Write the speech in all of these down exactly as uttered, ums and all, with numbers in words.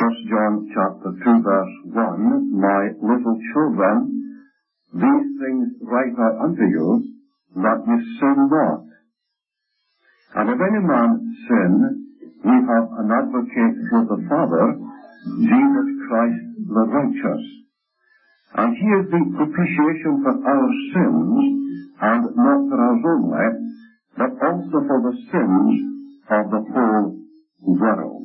First John chapter two verse one, My little children, these things write I unto you, that ye sin not. And if any man sin, we have an advocate with the Father, Jesus Christ the righteous. And he is the propitiation for our sins, and not for ours only, but also for the sins of the whole world.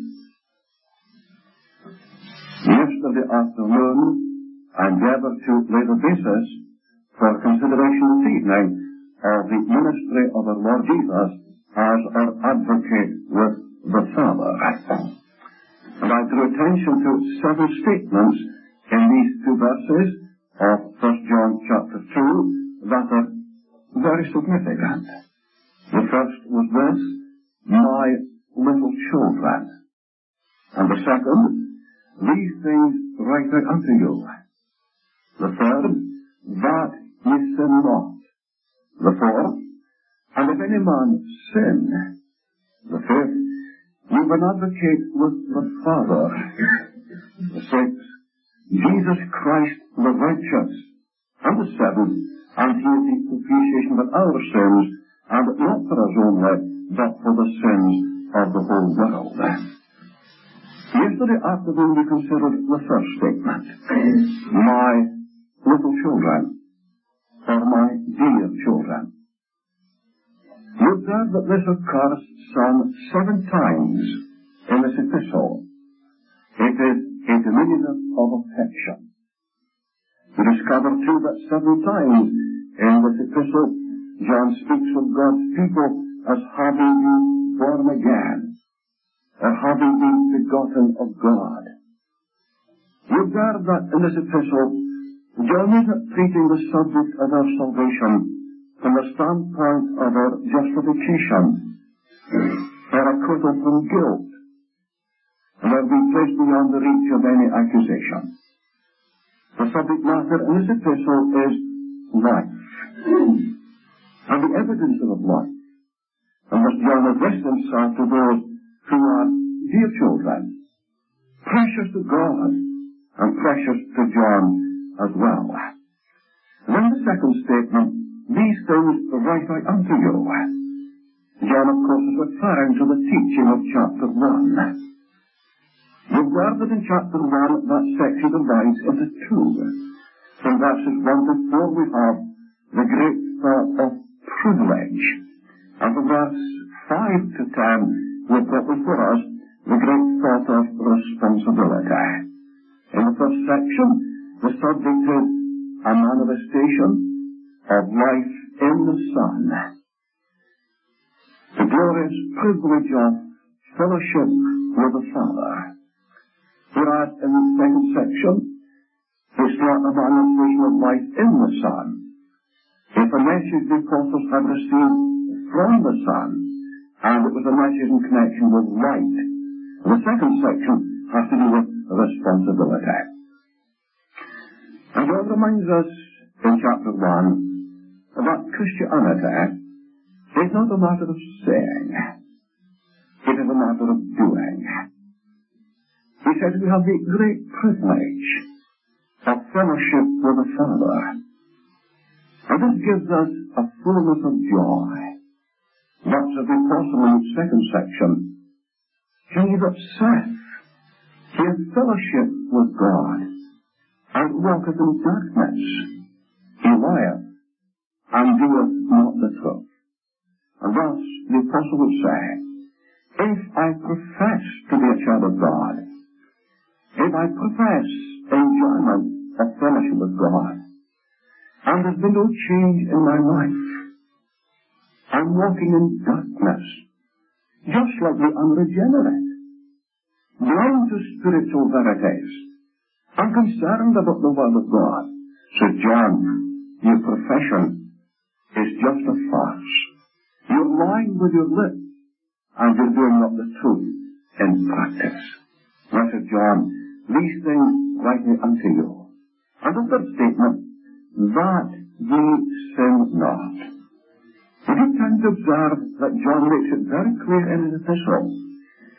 Yesterday afternoon, I endeavored to lay the basis for consideration this evening of the ministry of our Lord Jesus as our advocate with the Father. And I drew attention to several statements in these two verses of First John chapter two that are very significant. The first was this, My little children. And the second, These things write I unto you. The third, that ye sin not. The fourth, and if any man sin. The fifth, we have an advocate with the Father. The sixth, Jesus Christ the righteous. And the seventh, and he is the propitiation for our sins, and not for us only, but for the sins of the whole world. Yesterday afternoon we considered the first statement, My little children, or my dear children. You observe that this occurs some seven times in this epistle. It is a diminutive of affection. We discover too that seven times in this epistle John speaks of God's people as having been born again, or having been begotten of God. We observe that in this epistle, John is not treating the subject of our salvation from the standpoint of our justification, or acquittal from guilt, and have been placed beyond the reach of any accusation. The subject matter in this epistle is life, and the evidence of life. And thus John addressed himself to those who are dear children, precious to God, and precious to John as well. And then the second statement, These things write I unto you. John, of course, is referring to the teaching of chapter one. We observe that in chapter one, that section divides into two. From verses one to four, we have the great thought of privilege. And from verse five to ten, we've got before us the great thought of responsibility. In the first section, the subject is a manifestation of life in the Son. The glorious privilege of fellowship with the Father. Whereas in the second section, it's not a manifestation of life in the Son. If a message the apostles had received from the Son, and it was a message in connection with light, the second section has to do with responsibility. And God reminds us in chapter one that Christianity is not a matter of saying, it is a matter of doing. He says we have the great privilege of fellowship with the Father. And this gives us a fullness of joy. Much as the apostle in the second section, he that saith, he has fellowship with God, and walketh in darkness, he lieth, and doeth not the truth. And thus the apostle would say, if I profess to be a child of God, if I profess enjoyment of fellowship with God, and there's been no change in my life, I'm walking in darkness, just like the unregenerate, blind to spiritual verities, unconcerned about the word of God. So John, your profession is just a farce. You're lying with your lips, and you're doing not the truth in practice. Blessed John, these things write me unto you. And the third statement, that ye sin not. We take time to observe that John makes it very clear in his epistle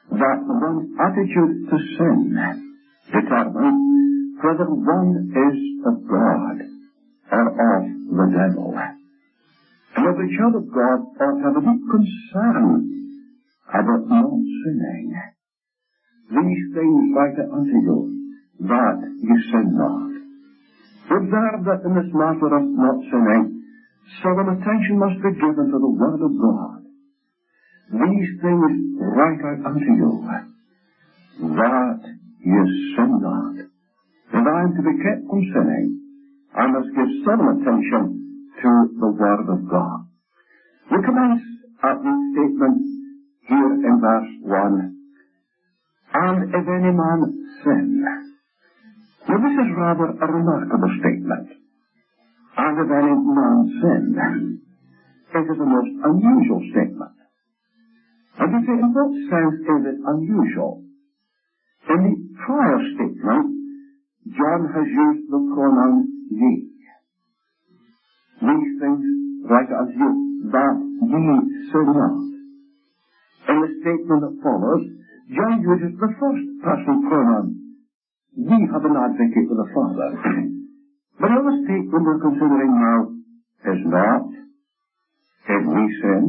that one's attitude to sin determines whether one is of God or of the devil. And every child of God ought to have a deep concern about not sinning. These things write unto you, that you sin not. Observe that in this matter of not sinning, solemn attention must be given to the Word of God. These things write out unto you, that you sin not. If I am to be kept from sinning, I must give solemn attention to the Word of God. We commence at the statement here in verse one. And if any man sin. Now this is rather a remarkable statement. And if any man sin. It is a most unusual statement. And you say, in what sense is it unusual? In the prior statement, John has used the pronoun ye. These things write unto you, that ye sin not. In the statement that follows, John uses the first person pronoun. Ye have an advocate with the Father. But the other statement we're considering now is not, if we sin,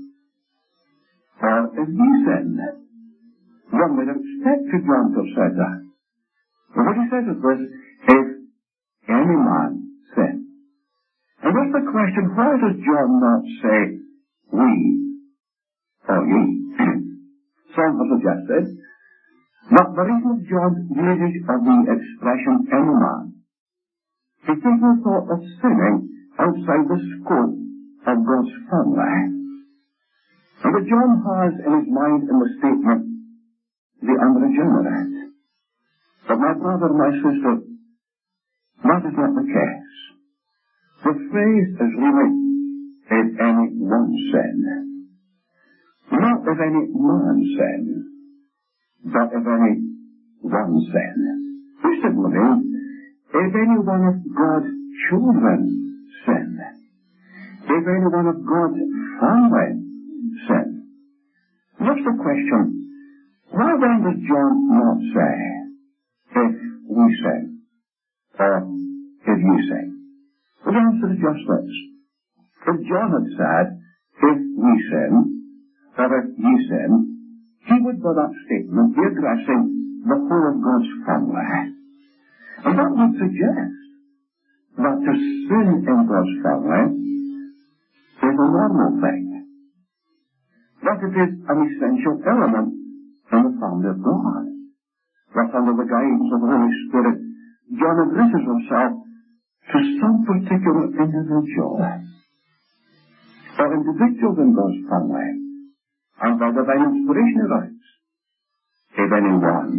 or if ye sin. One would expect to John to have said that. But what he says is this, if any man sin. And that's the question, why does John not say we or ye? Some have suggested that the reason John uses of the expression any man is taking thought of sinning outside the scope of God's family. And that John has in his mind in the statement the unregenerate. But my brother, my sister, that is not the case. The phrase is really, if any one sin. Not if any man sin, but if any one sin. Which would mean, if any one of God's children sin. If any one of God's family sin. What's the question? Why then does John not say, if we sin, or if you sin? Well, the answer is just this. If John had said, if we sin, or if ye sin, he would by that statement be addressing the whole of God's family. And that would suggest that to sin in God's family is a normal thing. That it is an essential element in the family of God. That under the guidance of the Holy Spirit, John addresses himself to some particular individual, or individuals in God's family, and by divine inspiration he writes, if anyone,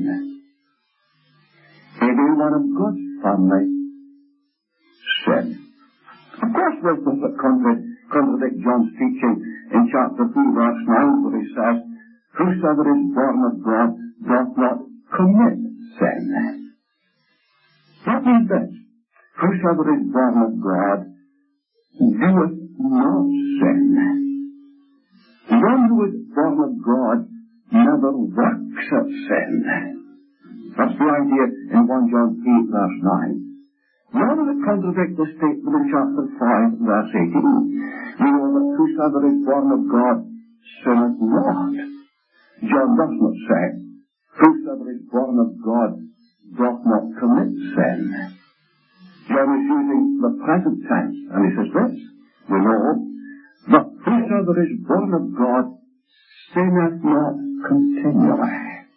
if anyone of God's family sin. Of course, there's those that contradict John's teaching in chapter three, verse nine, where he says, whosoever is born of God doth not commit sin. That means this. Whosoever is born of God doeth not sin. One who is born of God never works at sin. That's the idea in First John eight, verse nine. Nor does it contradict the statement in chapter five, verse eighteen. We know that whosoever is born of God sinneth not. John does not say, whosoever is born of God doth not commit sin. John is using the present tense, and he says this, we know, that whosoever is born of God sinneth not continually.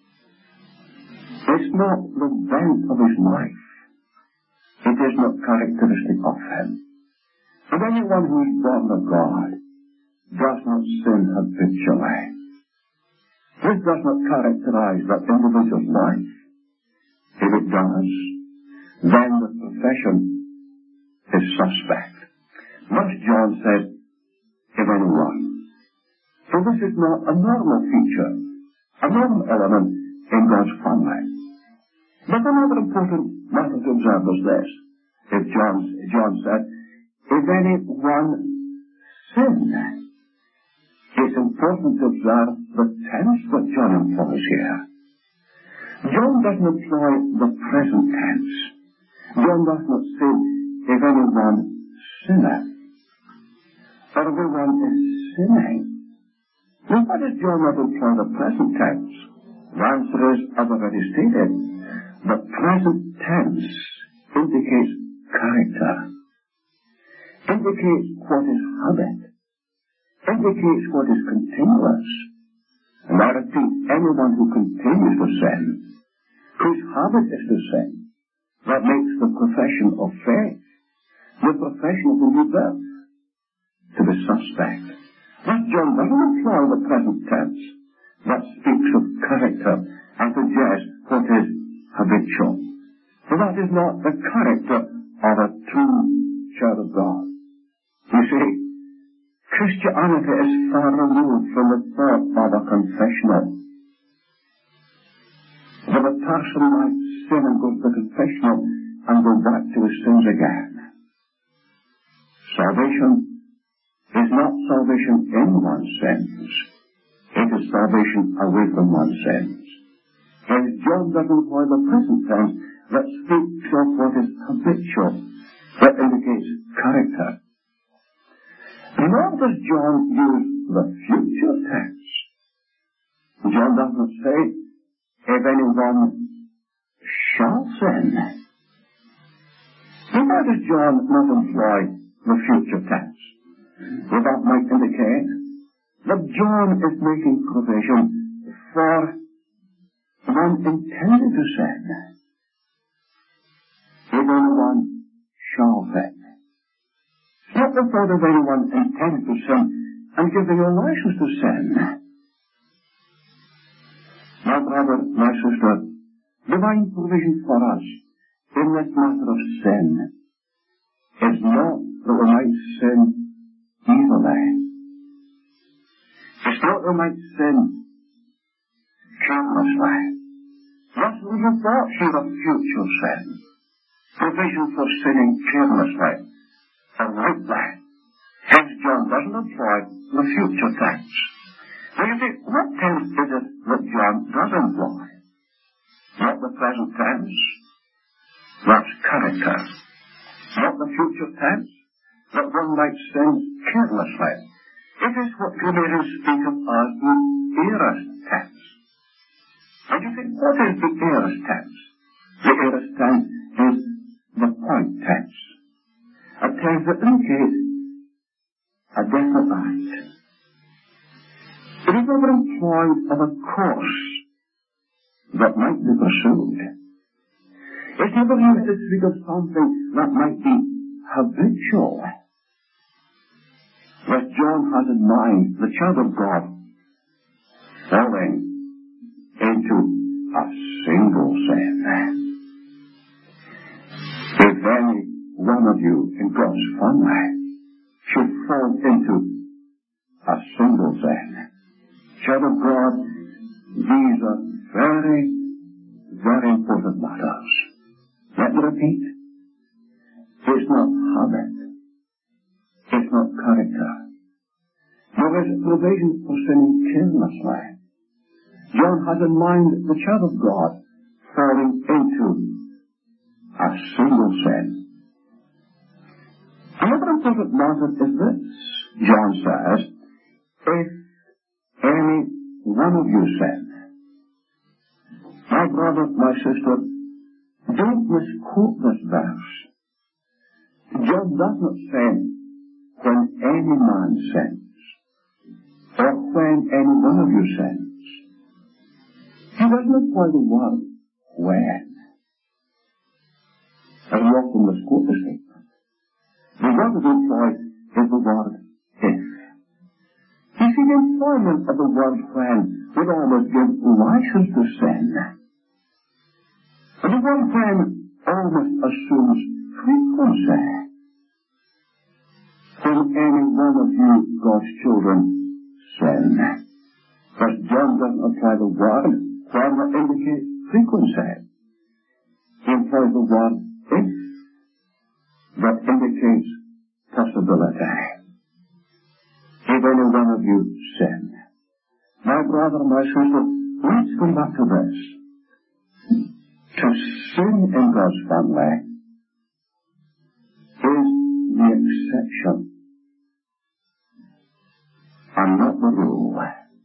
It's not the bent of his life. It is not characteristic of him. And anyone who is born of God does not sin habitually. This does not characterize that individual's life. If it does, then the profession is suspect. Thus John says, if anyone. So this is not a normal feature, a normal element in God's family. But another important matter to observe is this. If John, John said, if anyone sin, it's important to observe the tense that John employs here. John doesn't employ the present tense. John does not say, if anyone sinneth, or everyone is sinning. Now, why does John not employ the present tense? The answer is, as I've already stated, the present tense indicates character, indicates what is habit, indicates what is continuous. And I repeat, anyone who continues to sin, whose habit is to sin, that makes the profession of faith, the profession of the new birth, to be suspect. Thus John doesn't employ the present tense that speaks of character and suggests what is habitual. For that is not the character of a true child of God. You see, Christianity is far removed from the thought of a confessional. That a person might sin and go to the confessional and go back to his sins again. Salvation is not salvation in one's sins. It is salvation away from one's sins. And John doesn't employ the present tense that speaks of what is habitual, that indicates character. Nor does John use the future tense. John doesn't say, if anyone shall sin. Why does John not employ the future tense? Well, that might indicate that John is making provision for one intended to sin. If anyone shall sin. Not the thought of anyone intended to sin and giving a license to sin. My brother, my sister, divine provision for us in this matter of sin is not that we might sin easily. It's not that we might sin carelessly. That's little thought here of future sin. Provision for sinning carelessly or lightly. Hence John doesn't employ the future tense. Now you see, what tense is it that John does employ? Not the present tense. That's character. Not the future tense, that one might sin carelessly. It is what Galatians speak of as the aorist tense. And you think, what is the aorist tense? The aorist tense is the point tense. A tense that indicates a definite act. It is never employed of a course that might be pursued. It's never used to speak of something that might be habitual. What John has in mind, the child of God, falling into a single sin. If any one of you in God's family should fall into a single sin, child of God, these are very, very important matters. Let me repeat. It's not habit. It's not character. There is provision for sinning carelessly. John has in mind the child of God falling into a single sin. Another important matter is this. John says, if any one of you sin. My brother, my sister, don't misquote this verse. John does not say, when any man sins, or when any one of you sins. He doesn't apply the word when. And we often misquote the statement. The word that is employed is the word if. You see, the employment of the word when would always give license to sin. And the word when almost assumes frequency. When any one of you, God's children, sin. But John doesn't apply the word when that indicates frequency. He employs the word if that indicates possibility. If any one of you sin. My brother, my sister, let's come back to this. To sin in God's family is the exception and not the rule.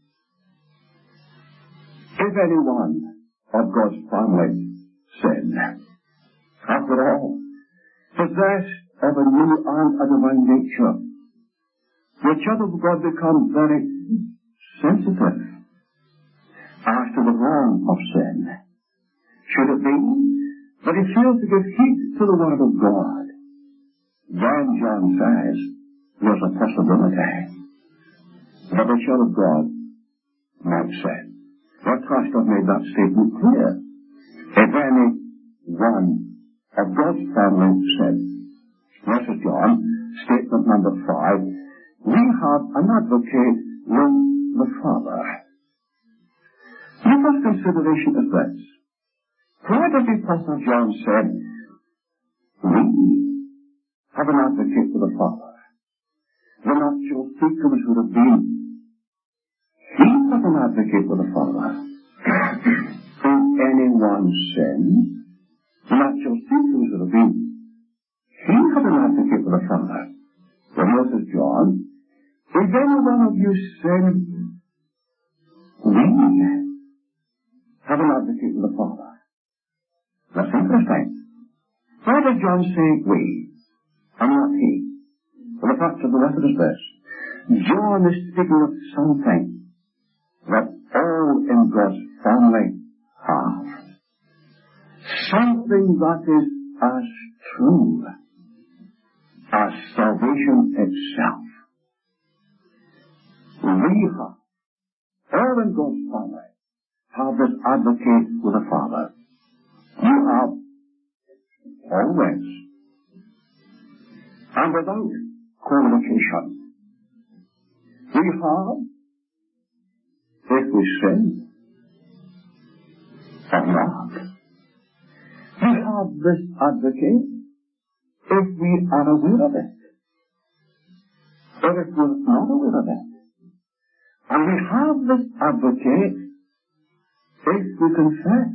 If any one of God's family sin, after all, possessed of a new and a divine nature, the child of God becomes very sensitive as to the wrong of sin. Should it be that he fails to give heed to the word of God, then John says there's a possibility that the child of God might sin. But Christ has made that statement clear. If any one of God's family sin, this is John, statement number five, we have an advocate with the Father. The first consideration is this. Why does the Apostle John say, we have an advocate with the Father? The natural sequence would have been, he has an advocate with the Father. If anyone sin, the natural sequence would have been, he has an advocate with the Father. Well, this is John. If any one of you sin, we have an advocate with the Father. That's interesting. Why does John say we, and not he? Well, the fact of the matter is this. John is speaking of something that all in God's family have. Something that is as true as salvation itself. We have, all in God's family, have this advocate with the Father. You have always, and without qualification. We have, if we sin, or not. We have this advocate if we are aware of it, or if we're not aware of it. And we have this advocate if we confess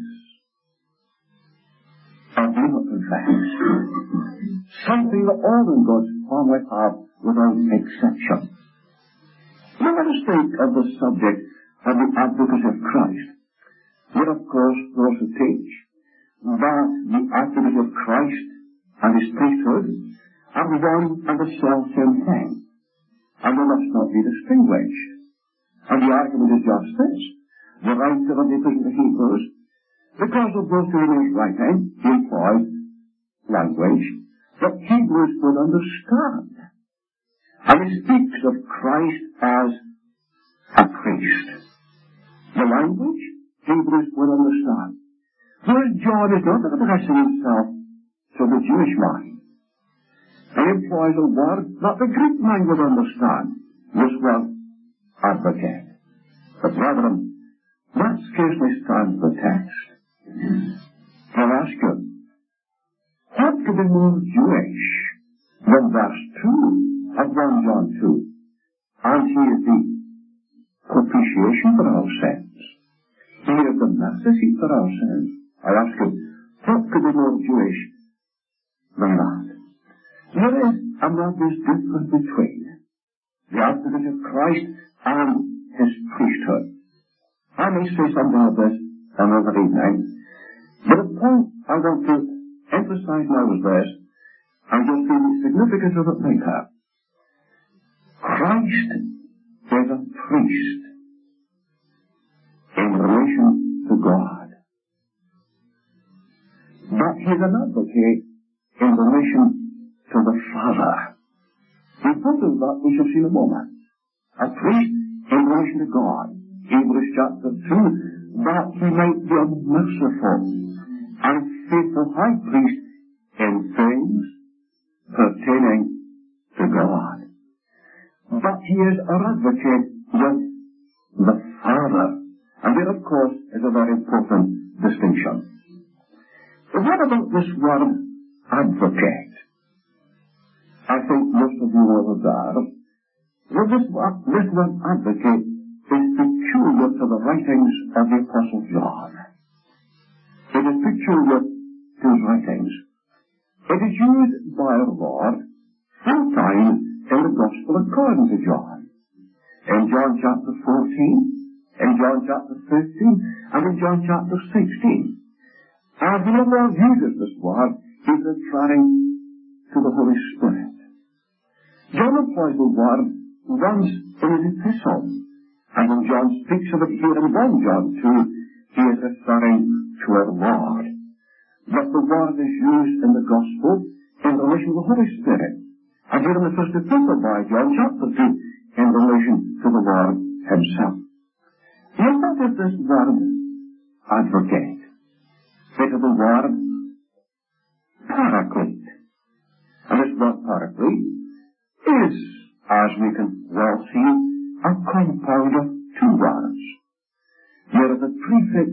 or do not confess. Something that all in God's family have without exception. Now let us think of the subject of the advocacy of Christ. There, of course, those who teach that the advocacy of Christ and his priesthood are one and the self-same thing, and they must not be distinguished. And the argument is just this. The writer of the Epistle to Hebrews, because of those who in his writing, he employs language that Hebrews would understand. And he speaks of Christ as a priest. The language, Hebrews would understand. Whereas John is not addressing himself to the Jewish mind. He employs a word that the Greek mind would understand. This word, advocate. But brethren, that scarcely stands the test. I'll ask you, what could be more Jewish than verse two of First John two? And he is the propitiation for our sins. He is the master seat for our sins. I ask you, what could be more Jewish than that? There is an obvious difference between the advocate of Christ and his priesthood. I may say something of this another evening, but the point I want to emphasize now is this, and you'll see the significance of it later. Christ is a priest in relation to God, but he is an advocate in relation to the Father. And both of that we shall see in a moment. A priest in relation to God. Hebrews chapter two, that he might be a merciful and faithful high priest in things pertaining to God. But he is our advocate with the Father. And there, of course, is a very important distinction. But what about this word advocate? I think most of you will observe that this, this word advocate is peculiar to the writings of the Apostle John. It is peculiar to his writings. It is used by our Lord four times in the Gospel according to John. In John chapter fourteen, in John chapter fifteen, and in John chapter sixteen. And when the Lord uses this word, he's referring to the Holy Spirit. John employs the word once in his epistle, and when John speaks of it here in First John two, he is referring to our Lord. But the word is used in the Gospel in relation to the Holy Spirit, and here in the first epistle by John chapter two, in relation to the Lord himself. Now what is this word advocate? It is the word paraclete. And this word paraclete is, as we can well see, a compound of two words. There is a prefix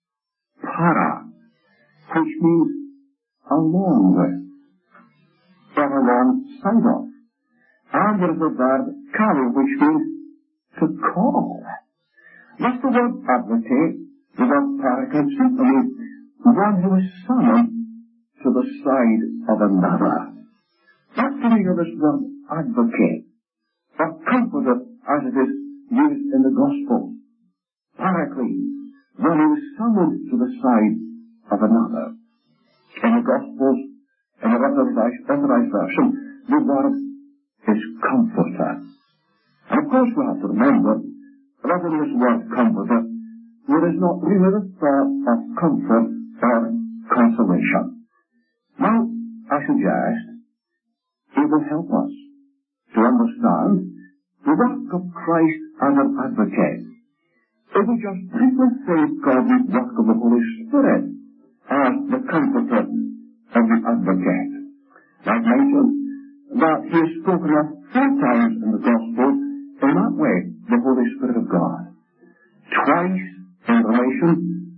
para, which means along with, or alongside of. And there is a verb kalo, which means to call. Thus the word advocate, the word paraclete, simply means one who is summoned to the side of another. That's the meaning of this word advocate, or comforter, as it is used in the Gospel. Paraclete, one who is summoned to the side of another. In the Gospels, in the Authorized Version, the word is comforter. And of course we have to remember that in this word comforter, there is not really the thought of comfort or consolation. Now, I suggest it will help us to understand the work of Christ as an advocate. If we just briefly think of the work of the Holy Spirit as the comforter of the advocate. I've mentioned that he is spoken of four times in the Gospel in that way, the Holy Spirit of God. Twice in relation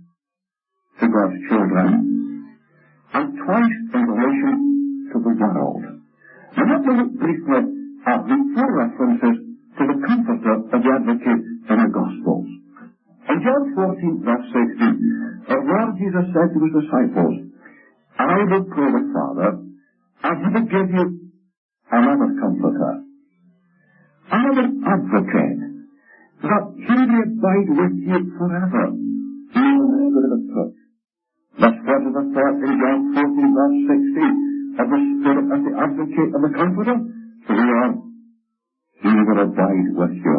to God's children, and twice in relation to the world. Now let me look briefly at the four references to the comforter of the advocate in the Gospels. In John fourteen, verse sixteen, our Lord Jesus said to his disciples, I will pray the Father, and he will give you another comforter, another advocate, that he may abide with you forever, even the Spirit of truth. That's what is the thought in John fourteen, verse sixteen, of the Spirit as the advocate and the comforter. So we are, he will abide with you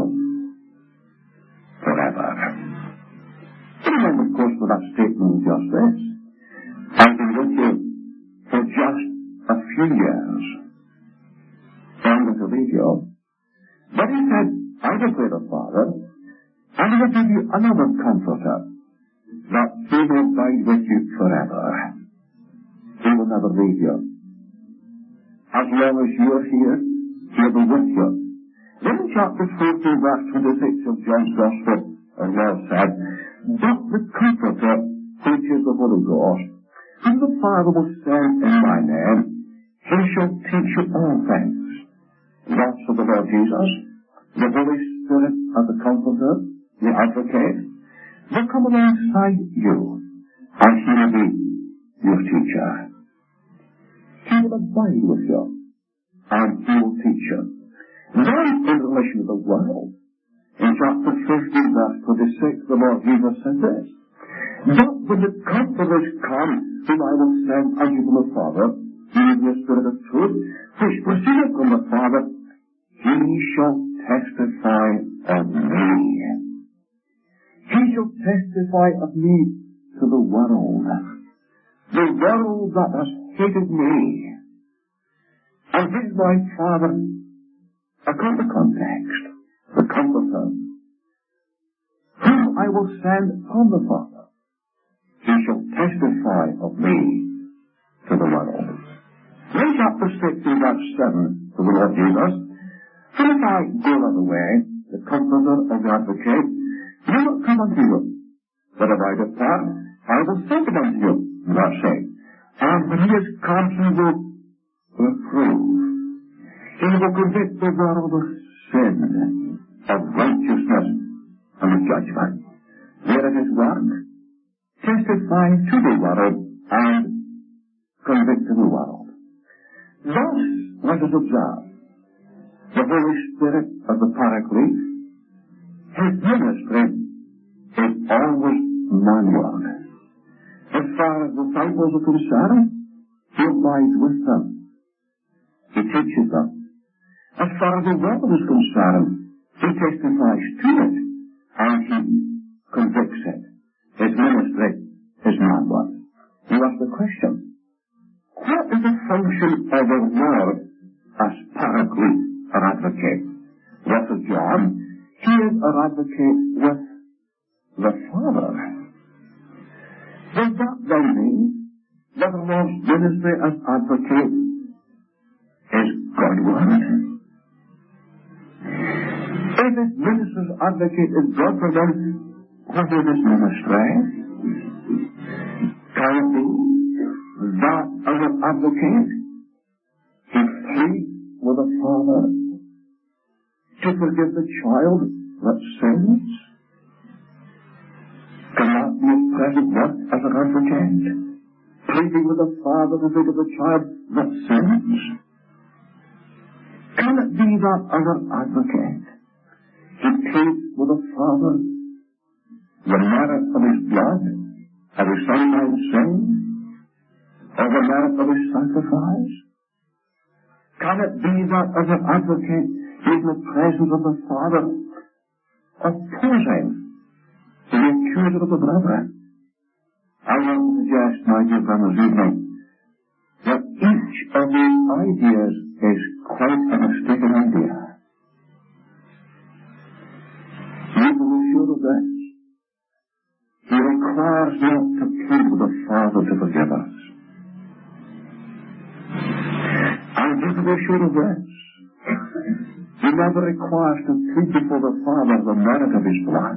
forever. Remember, of course, for that statement was just this. I've been with you for just a few years. I'm going to leave you. But he said, I will pray the Father, and he will give you another comforter, that he will abide with you forever. He will never leave you. As long as you are here, he will be with you. Then in chapter fourteen, verse twenty-six of John's Gospel, our Lord said, but the Comforter, which is the Holy Ghost, whom the Father will send in my name, he shall teach you all things. Thus of the Lord Jesus, the Holy Spirit as the Comforter, the Advocate, will come alongside you, and he will be your teacher. He will abide with you, and he will teach you. Then in relation to the world, in chapter fifteen, verse twenty-six, the Lord Jesus said this, but when the Comforters come, whom I will send unto you from the Father, even the Spirit of truth, which proceedeth from the Father, he shall testify of me. He shall testify of me to the world. The world that has hated me. And this is my Father, according to context, the Comforter, whom I will send from the Father. He shall testify of me to the world. In chapter sixteen, verse seven, to the Lord Jesus, and if I go the way, the Comforter of the Advocate, he will not come unto you. But if I depart, I will send him unto you, verse eight. And when he is come, he will reprove. He will convict the world of sin, of righteousness, and the judgment, where it is work, testifying to the world and convicting the world. Thus, let us observe, the Holy Spirit of the Paraclete, his ministry is always manward. As far as the disciples are concerned, he abides with them. He teaches them. As far as the world is concerned, he testifies to it, and he convicts it. His ministry is manward. You ask the question, what is the function of the Lord as Paraclete, or advocate? What is John? He is an advocate with the Father. Does that then mean that the Lord's ministry as advocate is Godward? If his ministry as advocate is Godward, then what is his ministry? Can it be that as an advocate he pleads with the Father to forgive the child that sins? Can that be his present work as an advocate? Pleading with the Father to forgive the child that sins? Can it be that as an advocate he pleads with the Father the merit of his blood, of his Son might sin, or the merit of his sacrifice? Can it be that as an advocate he is in the presence of the Father opposing the accuser of the brethren? I want to suggest, my dear brothers, evening, that each of these ideas is quite a mistaken idea. You can be sure of this. He requires not to plead with the Father to forgive us. And you can be sure of this. He never requires to plead before the Father the merit of his blood.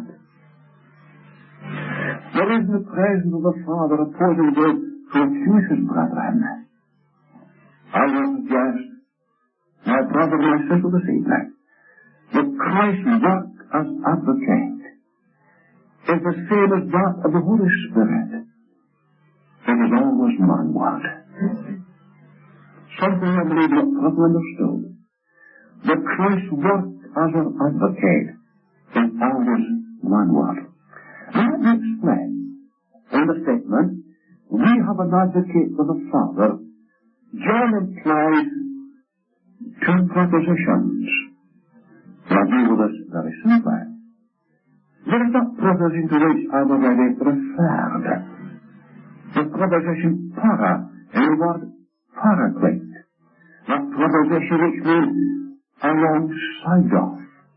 There is in the presence of the Father opposing those who accuse his brethren. I will suggest, my brother and my sister this evening, that Christ's work as advocate is the same as that of the Holy Spirit. It is always manward. Something I believe not properly understood. That Christ's work as an advocate is always manward. Let me explain. In the statement, we have an advocate with the Father. John implies two prepositions. I'll deal with this very simply. There is that preposition to which I've already referred. The preposition para in the word paraclete. That preposition which means alongside of.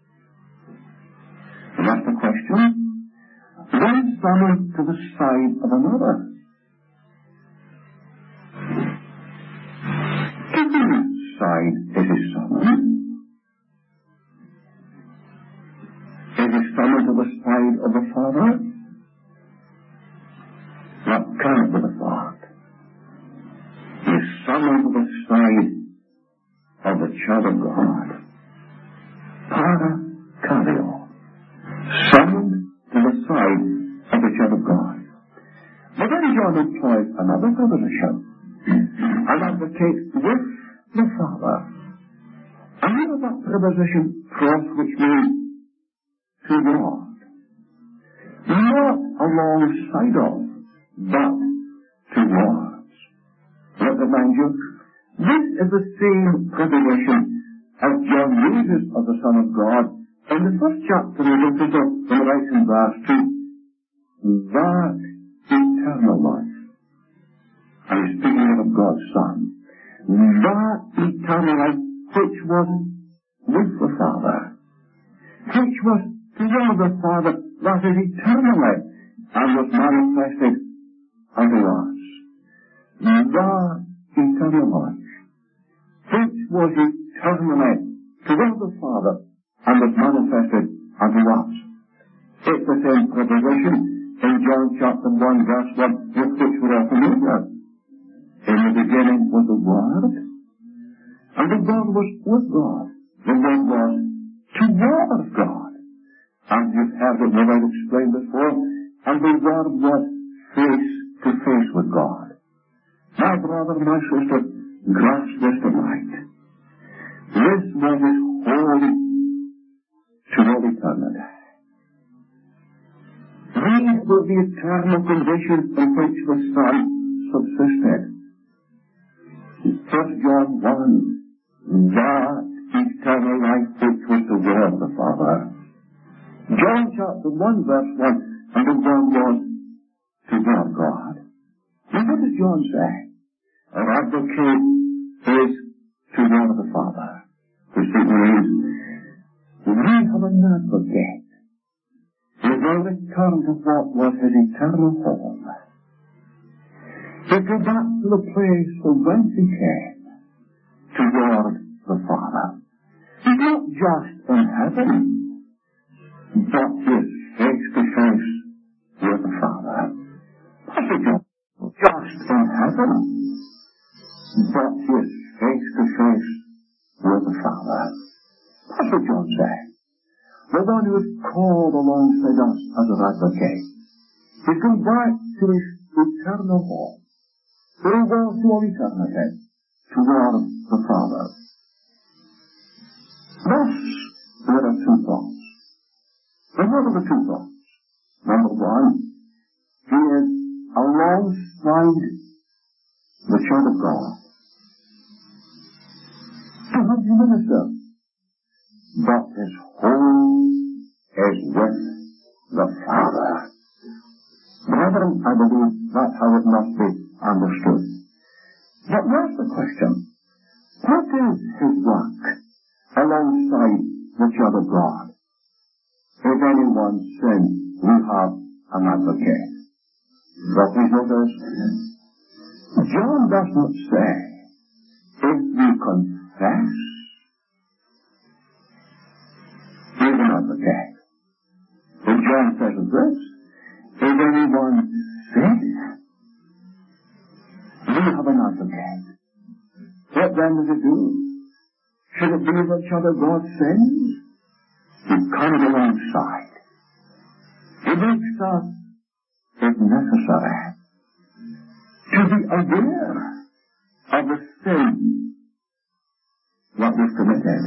And that's the question. One summoned to the side of another. To whose side is he summoned? Is he summoned to the side of the Father? That cannot be the thought. He is summoned to the side of the child of God. Para Cario. Summoned to the side of the child of God. But then John employs another preposition. An advocate with the Father. And what is that preposition pros which means to God? Not alongside of, but towards. Let me remind you, this is the same preposition as John uses of the Son of God in the first chapter of the Epistle, when he writes in verse two, that eternal life. And he's speaking of God's Son. That eternal life which was with the Father, which was together with the Father, that is eternally, and was manifested unto us. That eternal life, which was eternally together with the Father, and was manifested unto us. It's the same preposition in John chapter one verse one, with which we are familiar. In the beginning was the Word, and the Word was with God. The Word was toward God. as you've heard it without explained before, and the Word was face to face with God. My brother, my sister, grasp this tonight. This was his holy to all eternity. These were the eternal conditions in which the Son subsisted. First John one, that eternal life which was toward the Father. John chapter one verse one, and the Word was toward God. Now what does John say? Our advocate is toward the Father. The statement is, we have an advocate. He will return to what was his eternal home. He go back to the place from whence he came, toward the Father. He's not just in heaven, but he is face to face with the Father. Pastor John, just in heaven, but he is face to face with the Father. Pastor John said, the one who is called alongside us as an advocate, he's going back to his eternal home, where he was to all eternity, toward the Father. Thus, there are two thoughts. And what are the two thoughts? Number one, he is alongside the Child of God. To have you minister, but his home is with the Father. Brethren, I believe that's how it must be understood. But where's the question? What is his work alongside the Child of God? If anyone sins, we have an advocate. But we notice, John does not say, if we confess, he is an advocate. But John says this, if anyone sins, we have an advocate. What then does it do? Should it be that each other God sins? He comes alongside. He makes us, if necessary, to be aware of the sin that was committed.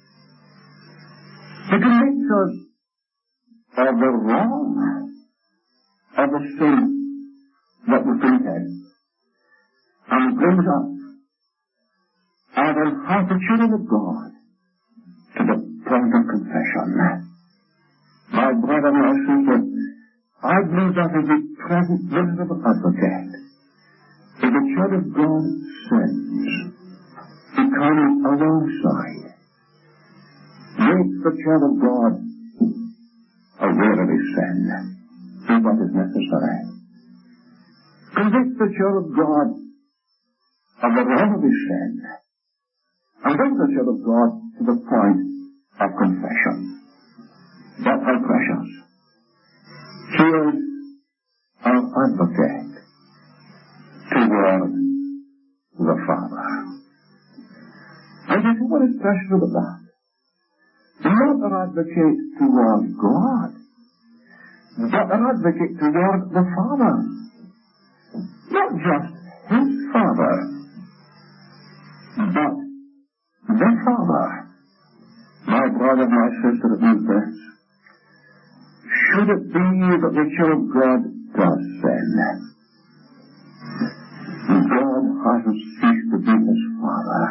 He convicts us of the wrong of the sin that was committed, and brings us as an half the children of God to the point of confession. My brother, my sister, I believe that is the present visit of an advocate. If the child of God sins, he comes alongside, makes the child of God aware of his sin, do what is necessary, convicts the child of God of the wrong of his sin, and brings the child of God to the point of confession. That's how precious. He is our advocate toward the Father. And you see what is precious about that? Not an advocate toward God, but an advocate toward the Father. Not just his Father, but the Father. My brother, my sister, it means this. Should it be that the child of God does sin, God hasn't ceased to be his Father.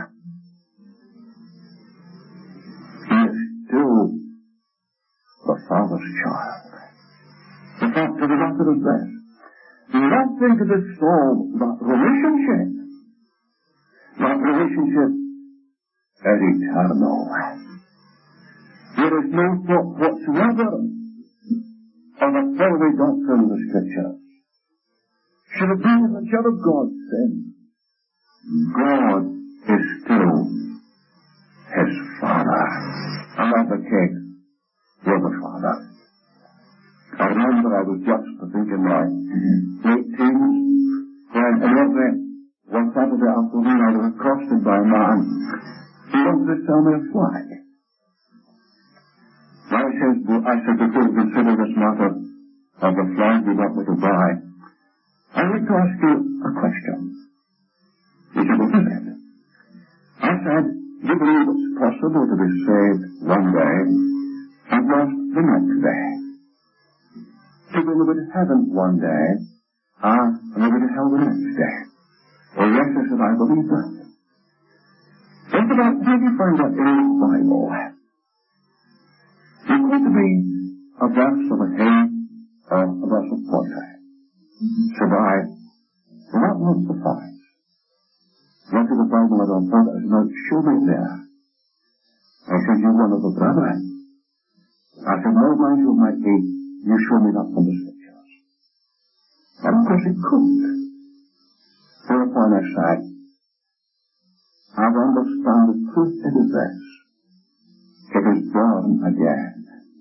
He is still the Father's child. The fact of the matter is this. Nothing to dissolve that relationship. That relationship is eternal. There is no thought whatsoever of a faulty doctrine of the Scriptures. Should it be that the child of God sins, God is still his Father, an advocate with the Father. I remember I was just, I think, in my late teens, when in every one Saturday afternoon I was accosted by a man who wanted to sell me a flag. I said, well, I said before of the flag we want me to buy, I'd like to ask you a question. Did you look at it? I said, do you believe it's possible to be saved one day and lost the next day? To be living in heaven one day and living in hell the next day? Well, yes, I said, I believe that. Think about, where do you find that in the Bible? It's going to be a verse of a hymn or a verse of poetry. Said I, well, that won't suffice. Went to the Bible, I don't know, I said, show me it there. I said, you one of the brethren. I said, no, mind you might be, you show me that from the scriptures. And of course it couldn't. Whereupon I said, I understand the truth it is this. It is born again.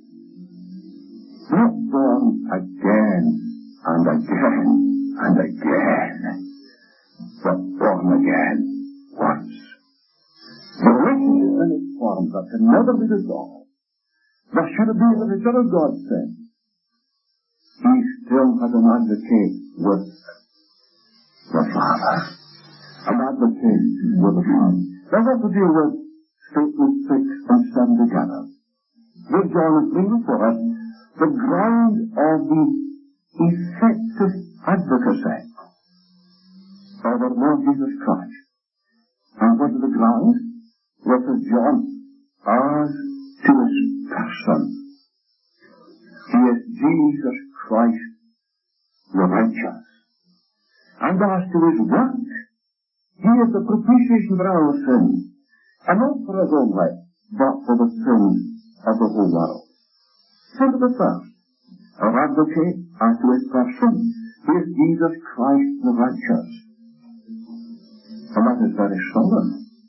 Not born again and again and again, but born again once. The relationship in its form that can never be dissolved, that should have been the Son of God said, he still has an advocate with the Father. An advocate with the Son. Now what to deal with statements six and seven together. This John is bringing for us the ground of the effective advocacy of our Lord Jesus Christ. And what is the ground? What does John as to his person? He is Jesus Christ the righteous. And as to his work, he is the propitiation for our sins, and not for us only, but for the sins of the whole world. So to the first, our advocate as to his person, he is Jesus Christ the righteous. And that is very solemn.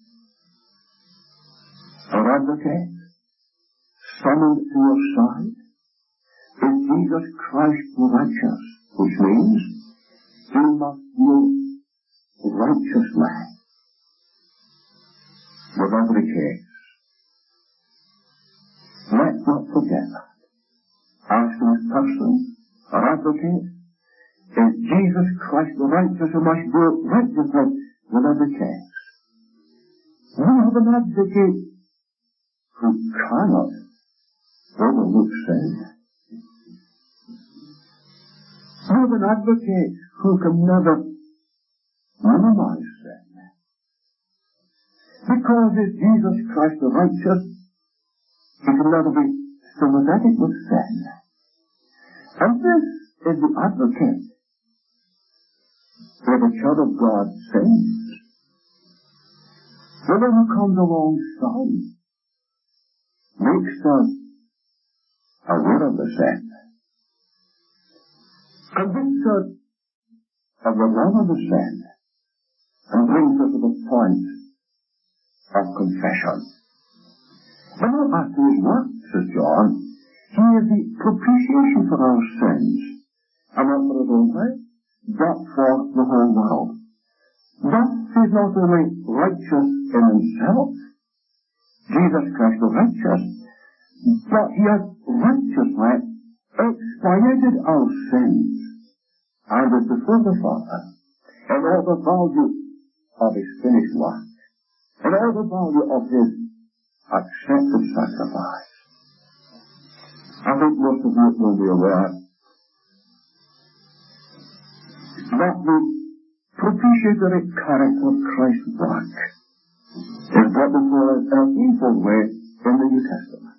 Our advocate, summoned to your side, is Jesus Christ the righteous, which means he must deal righteously with every case. Let's not forget that. As to his person, our advocate is Jesus Christ the righteous, who must deal righteously with every case. We have an advocate who cannot overlook sin. We have an advocate who can never minimize sin. Because it's Jesus Christ the righteous, he can never be sympathetic with sin. And this is the advocate where the child of God sins. The one who comes alongside makes us aware of the sin, convicts us of the love of the sin, and brings us to the point of confession. But not after his work, says John, he is the propitiation for our sins, and not for us only, but for the whole world. Thus, he is not only righteous in himself, Jesus Christ the righteous, but he has righteously expiated our sins, and is before the Father, in all the value of his finished work, in all the value of his accepted sacrifice. I think most of you will be aware that the propitiatory character of Christ's work is what we call in a threefold way in the New Testament.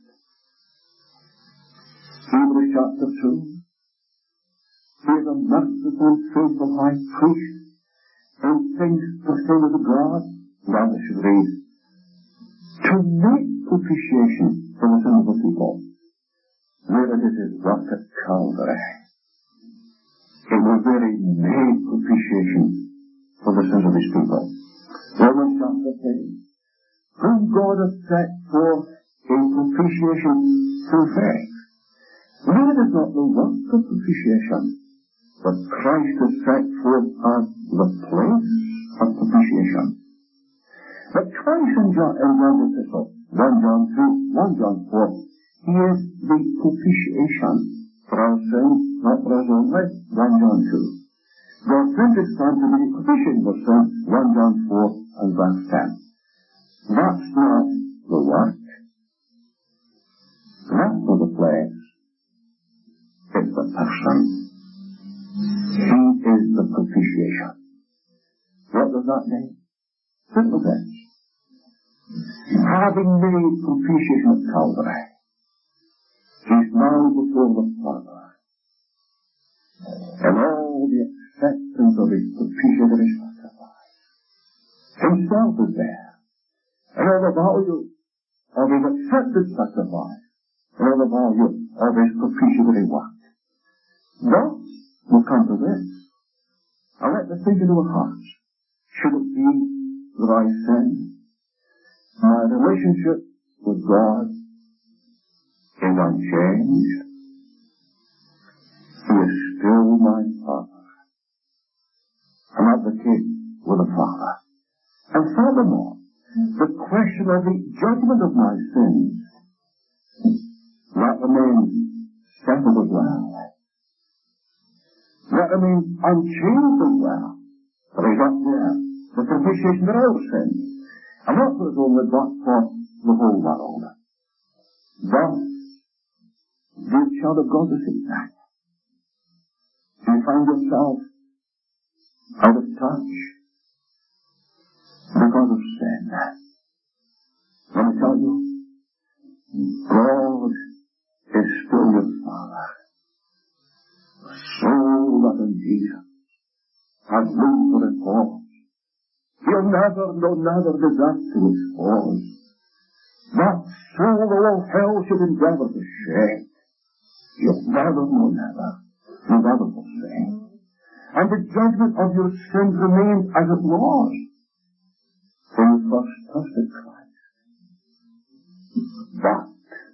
Hebrews chapter two, he is a merciful and faithful high priest in things pertaining to God. Now we should read, to make propitiation for the sins of the people, where it is his work at Calvary. It was where he made propitiation for the sins of his people. Romans chapter three, whom God has set forth in propitiation through faith. Now it is not the work of propitiation, but Christ is set forth as the place of propitiation. But twice in John, in John's epistle, First John two, First John four, he is the propitiation for our sins, not for us only, First John two. God sent his Son to be propitiation for sin, First John four and verse ten. That's not the work. That's not the place. It's the person. He is the propitiation. What does that mean? Simple this. Having made propitiation at Calvary, he's now before the Father. And all the acceptance of his propitiatory sacrifice. Himself is there. And all the value of his accepted sacrifice. And all the value of his propitiatory work. Thus, we'll come to this. And let us think into our hearts. Should it be that I sin? My relationship with God is unchanged. He is still my Father. I'm advocate with the Father. And furthermore, the question of the judgment of my sins, that remains settled as well. That remains unchanged as well. For he's up there, the propitiation for all sins. And not for his only, but for the whole world. Thus, dear child of God, this is that. Do you find yourself out of touch because of sin? Let me tell you, God is still your Father. The soul that in Jesus has room for his cause. He'll never, no never desert to his cause. That soul the whole hell should endeavor to shake. You'll never, no never, no never forsake. And the judgment of your sins remains as it was when you first trusted Christ. But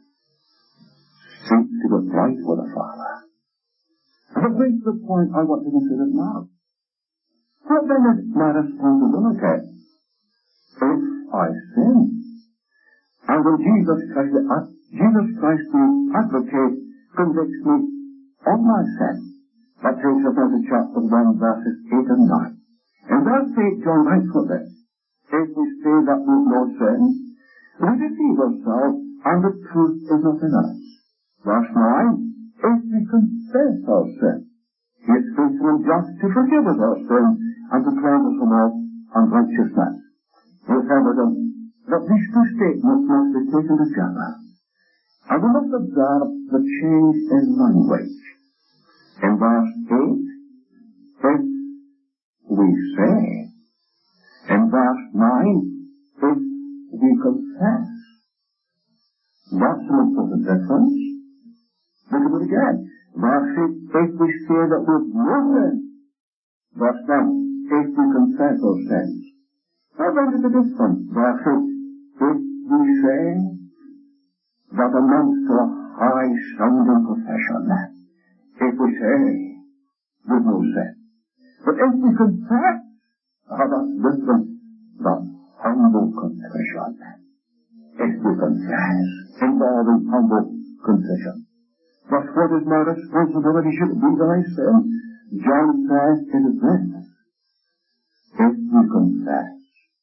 seek to get right with the Father. And it brings to the point I want to consider now. What then is my responsibility if I sin? And when Jesus Christ, uh, Jesus Christ the advocate convicts me of my sin. That takes us into chapter one, verses eight and nine. In verse eight, John writes for this. If we say that we have no sin, we deceive ourselves, and the truth is not in us. Verse nine, if we confess our sin, he is faithful and just to forgive us our sins and to cleanse us from all unrighteousness. It is evident that these two statements must be taken together. And we must observe the change in language. In verse eight, if we say. In verse nine, if we confess. That's an important difference. Look at it again. Verse eight, if we say that we have no sin. Verse nine, if we confess our sins. Now what is the difference? Verse eight, if we say that amounts to a high-sounding profession. If we say with no sin. But if we confess, how that's different than humble confession. If we confess, involving humble confession. But what is my responsibility should it be that I sin? John says it is this. If we confess.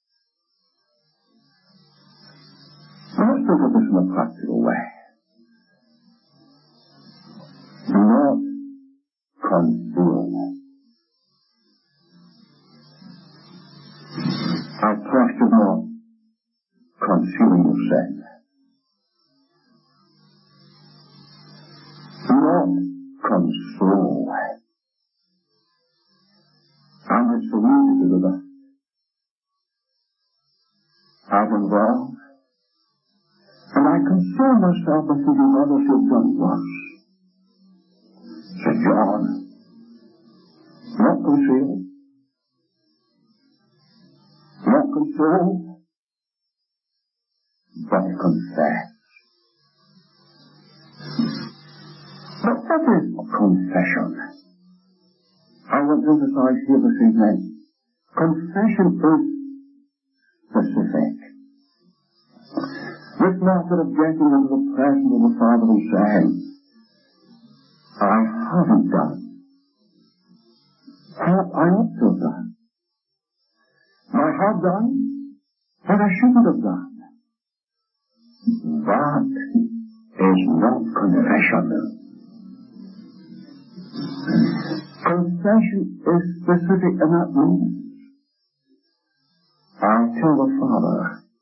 Now let's look at this in a practical way. Do not conceal. I trust you not concealing your sin. Do not console. And it's so easy to do that. I've been wrong. And I console myself by thinking others have done worse. Said John, not conceal, not console, but confess. But what is confession? I want to emphasize here this evening. Confession is specific. This matter of getting into the presence of the Father and saying, I haven't done what I ought to have done. I have done what I shouldn't have done. That is not confession. Confession is specific, and that means I tell the Father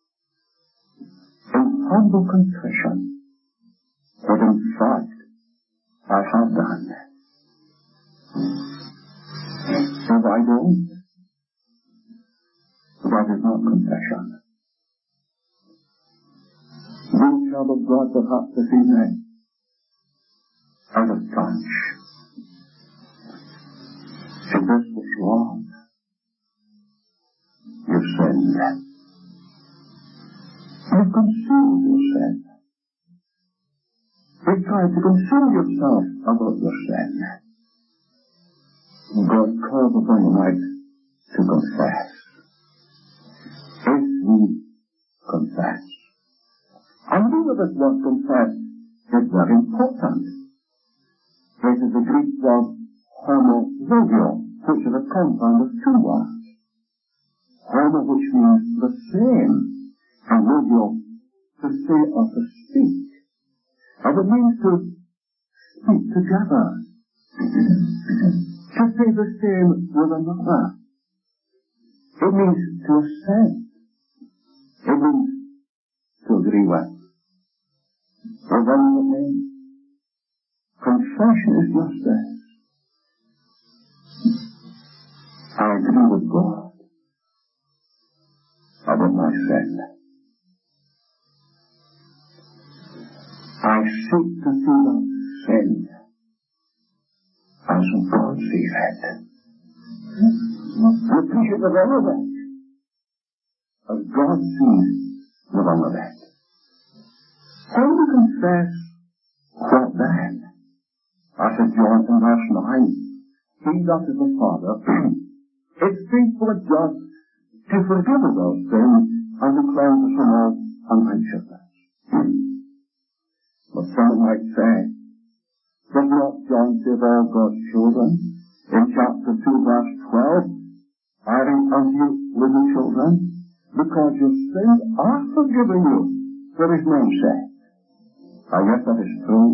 in humble confession what in fact I have done. If I don't, that is not confession. You child of God, perhaps this evening, out of touch. If this was wrong, you sinned. You've concealed your sin. You've tried to conceal yourself about your sin. God calls upon you tonight to confess. If we confess. And we know this word confess is very important. This is the Greek word homologio, which is a compound of two words. Homo, which means the same, and logio, to say or to speak. And it means to speak together. To say the same with another. It means to assent. It means to agree with. Or one of the things, confession is just this. I agree with God about my sin. I seek to see that sin as God sees it. I appreciate the wrong of it as God sees the wrong of it. How do we confess what then? As in John in verse nine, he that is the Father is faithful and just to forgive us our sins and to cleanse us from all unrighteousness. But someone might say, does not John save all God's children? In chapter two, verse twelve, I write unto you, little children, because your sins are forgiven you for his name's sake. And yes, that is true.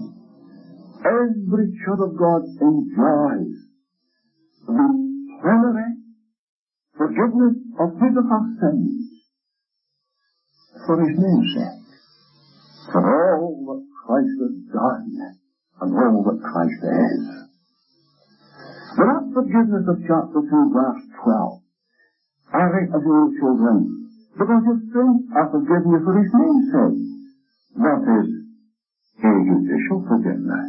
Every child of God enjoys the plenary forgiveness of his or her sins for his name's sake. For all that Christ has done and all that Christ is. But that forgiveness of chapter two, verse twelve, I write as your children, because your sins are forgiven you for his name's sake. That is a judicial forgiveness.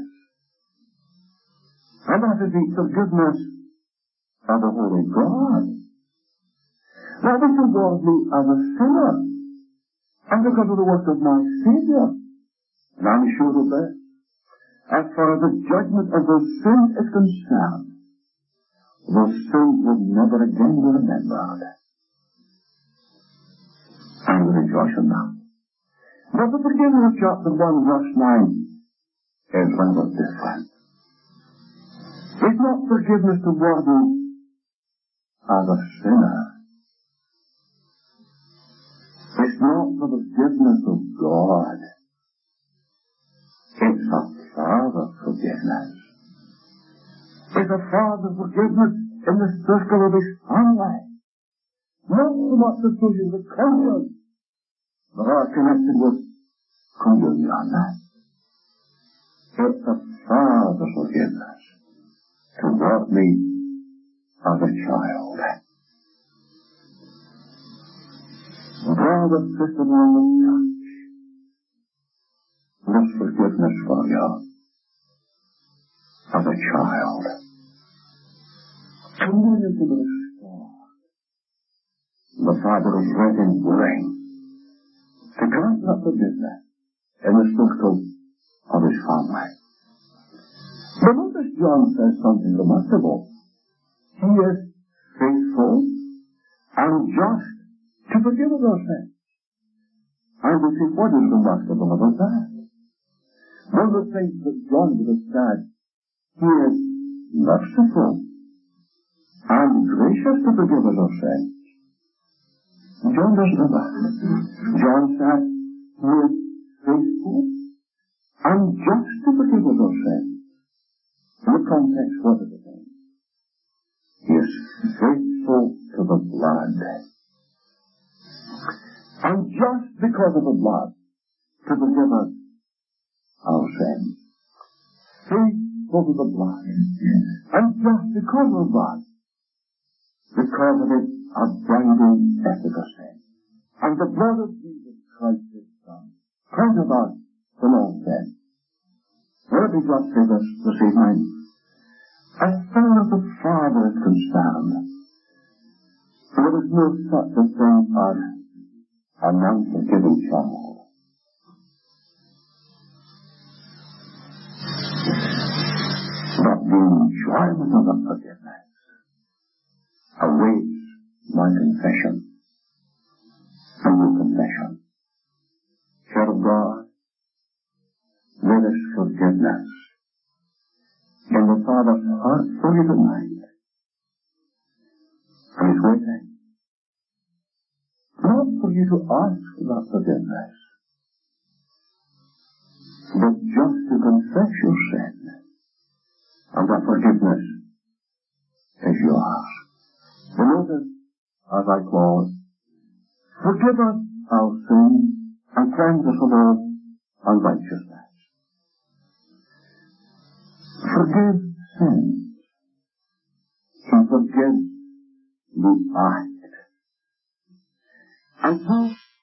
And that is the forgiveness of the Holy God. That is towards me as a sinner, and because of the work of my Savior. And I'm sure of this. As far as the judgment of those sins is concerned, those sins will never again be remembered. And we rejoice in that. But the forgiveness of chapter one, verse nine is rather different. It's not forgiveness toward you as a sinner. It's not the forgiveness of God. It's a Father's forgiveness. It's a Father's forgiveness in the circle of his family. Not so much associated with conscience, but are connected with communion. It's a Father's forgiveness toward me as a child. Brother, sister, in the church, this forgiveness for you as a child. Communion to the restored. The Father is ready and willing to grant that forgiveness in the circle of his family. But notice John says something remarkable. He is faithful and just to forgive us our sins. And we see what is remarkable about that. One of the things that John would have said He is merciful and gracious to forgive us our sins. John doesn't know that. John said, He is faithful and just to forgive us our sins. In the context, what is it then? He is faithful to the blood. And just because of the blood, to forgive us our sins. Faithful to the blood. And just because of the blood, because of its abiding efficacy. And the blood of Jesus Christ, His Son, cleanses us from all sin. Let me just say this this evening. As far as the Father is concerned, there is no such a thing as an unforgiven child. But the enjoyment of the forgiveness awaits my confession. And your confession. Child of God, there is forgiveness in the Father's heart for you tonight. And He's waiting. Not for you to ask for that forgiveness, but just to confess your sin, and that forgiveness is yours. So notice, as I close, forgive us our sins and cleanse us from all unrighteousness. Forgive sins. He forgives the act. And so